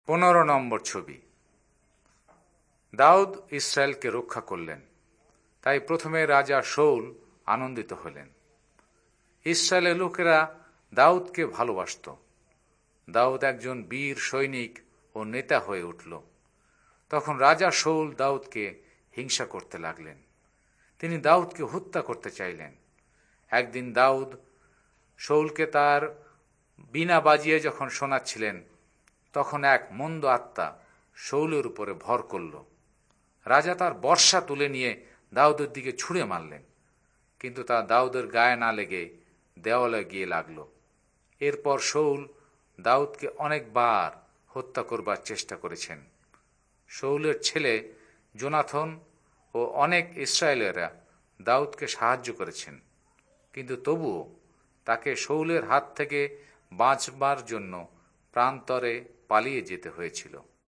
15 ছবি। দাউদ ইসরায়েলকে রক্ষা করলেন, তাই প্রথমে রাজা শাউল আনন্দিত হলেন। ইসরায়েলের লোকেরা দাউদকে ভালোবাসত। দাউদ একজন বীর সৈনিক ও নেতা হয়ে উঠল। তখন রাজা শাউল দাউদকে হিংসা করতে লাগলেন। তিনি দাউদকে হত্যা করতে চাইলেন। একদিন দাউদ শাউলকে তার বীণা বাজিয়ে যখন শোনাচ্ছিলেন, তখন এক মন্দ আত্মা শাউলের উপরে ভর করল। রাজা তার বর্শা তুলে নিয়ে দাউদের দিকে ছুঁড়ে মারলেন, কিন্তু তা দাউদের গায়ে না লেগে দেওয়ালে গিয়ে লাগল। এরপর শাউল দাউদকে অনেকবার হত্যা করবার চেষ্টা করেছেন। শাউলের ছেলে জোনাথন ও অনেক ইসরায়েলেরা দাউদকে সাহায্য করেছেন, কিন্তু তবুও তাকে শাউলের হাত থেকে বাঁচবার জন্য প্রান্তরে পালিয়ে যেতে হয়েছিল।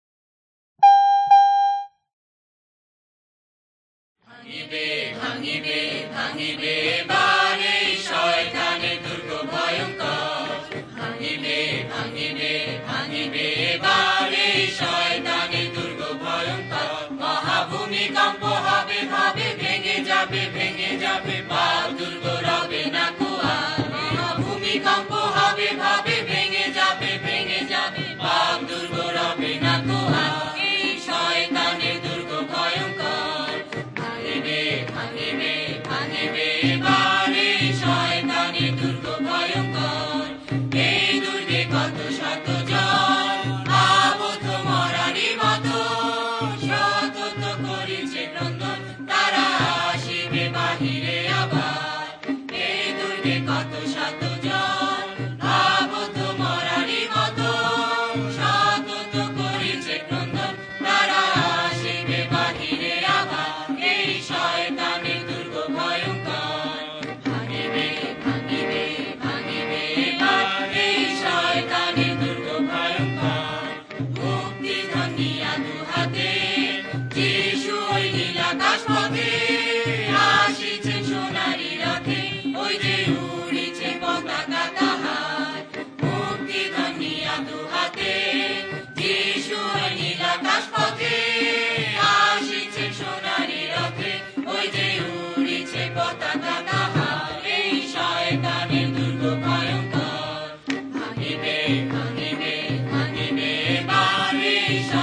ভাঙিবে ভাঙিবে ভাঙিবে বারে শয়তানের দুর্গ ভয়ঙ্কর। ভাঙিবে ভাঙিবে ভাঙিবে বারে শয়তানের দুর্গ ভয়ঙ্কর। মহাভূমিকম্প হবে, ভাবে ভেঙে যাবে পাপ দুর্গ রবে না কুয়ার। মহাভূমিকম্প হবে, ভাবে ভেঙে যাবে পাপ দুর্গ রবে না কুয়ার। এই শয়তানের দুর্গ ভয়ঙ্কর। ভাঙিবে ভাঙিবে ভাঙিবে বারে শয়তানের দুর্গ ভয়ঙ্কর। এই দুর্গে কত শত জন আবদ্ধ মরারই মতো সতত করিছে ক্রন্দন, তারা আসিবে বাহিরে আবার। এই দুর্গে কত শত জন আবদ্ধ মরারই মতো সতত করিছে ক্রন্দন, তারা আসিবে বাহিরে আবার। এই শয়তানের দুর্গ ভয়ঙ্কর। ভাঙিবে ভাঙিবে ভাঙিবে এই শয়তানের দুর্গ ভয়ঙ্কর। মুক্তি ধনিয়া দুহাতে যিশু ওই নীল আকাশ পথে আসিছেন সোনারি রথে, ওই যে উড়িছে পতাকা তাহার। মুক্তি ধনিয়া দুহাতে যিশু ওই নীল আকাশ পথে আসিছেন সোনারি রথে, ওই যে উড়িছে পতাকা তাহার। এই শয়তানের দুর্গ ভয়ঙ্কর। ভাঙিবে ভাঙিবে ভাঙিবে বারে